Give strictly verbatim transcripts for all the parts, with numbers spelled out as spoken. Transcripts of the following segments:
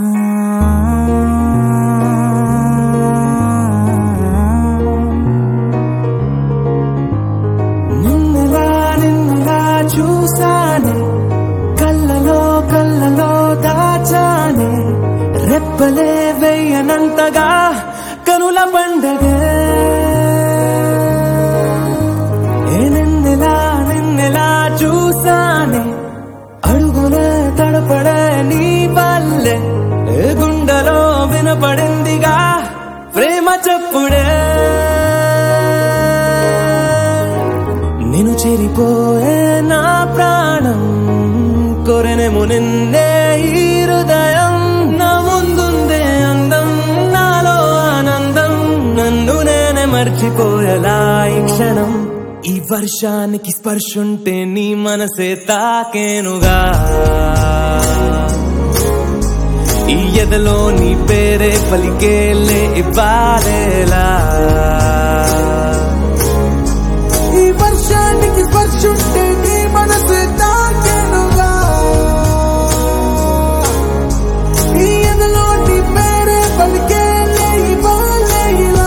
నిన్నలా నిన్నలా చూసానే కళ్ళలో కళ్ళలో దాచానే రెప్పలే వెయ్యనంతగా కనుల పండగే నిన్నెలా నిన్నెలా చూసానే అడుగునే తడపడే నీ వల్లే గుండెలో వినపడిందిగా ప్రేమ చెప్పుడే నిన్ను చేరిపోయే నా ప్రాణం కోరెనేమో నిన్నే ఈ హృదయం నా ముందుందే అందం నాలో ఆనందం నన్ను నేనే మర్చిపోయేలా ఈ క్షణం ఈ వర్షానికి స్పర్శుంటే నీ మనసే తాకేనుగా ఈ ఎదలో నీ పేరే పలికేలే ఇవ్వాలేలా ఈ వర్షానికి స్పర్శుంటే నీ మనసే తాకేనుగా ఈ ఎదలో నీ పేరే పలికేలే ఇవ్వాలేలా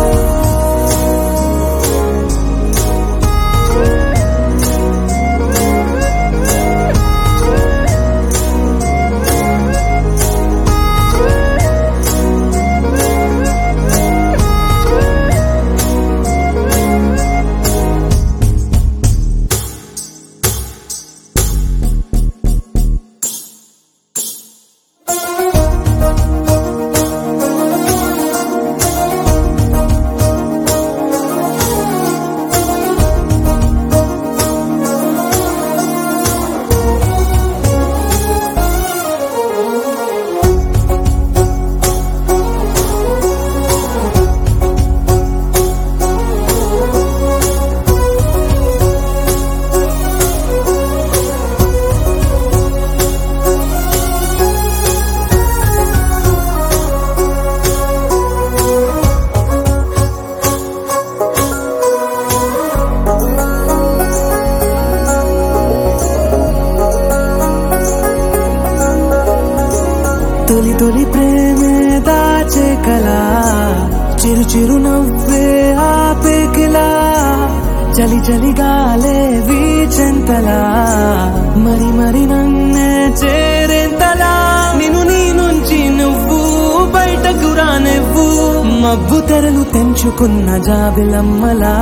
తొలి తొలి ప్రేమే దాచే కలా చిరు చిరు నవ్వే ఆపే కిలా చలి చలి గాలే వీచెంతలా మరి మరి నన్నే చేరేంతలా నిన్ను నీ నుంచి నువ్వు బయటకు రానివ్వు మబ్బు తెరలు తెంచుకున్న జాబిలమ్మలా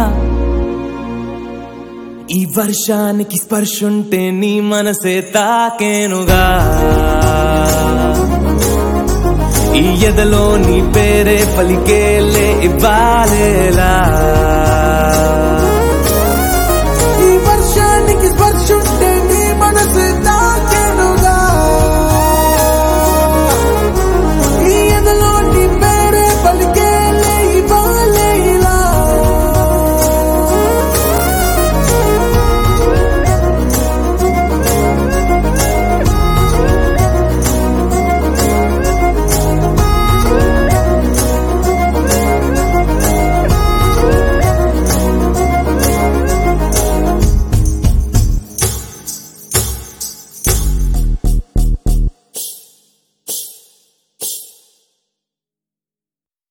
ఈ వర్షానికి స్పర్శుంటే నీ మనసే తాకేనుగా ఈ ఎదలో నీ పేరే పలికేలే ఇవ్వాలేలా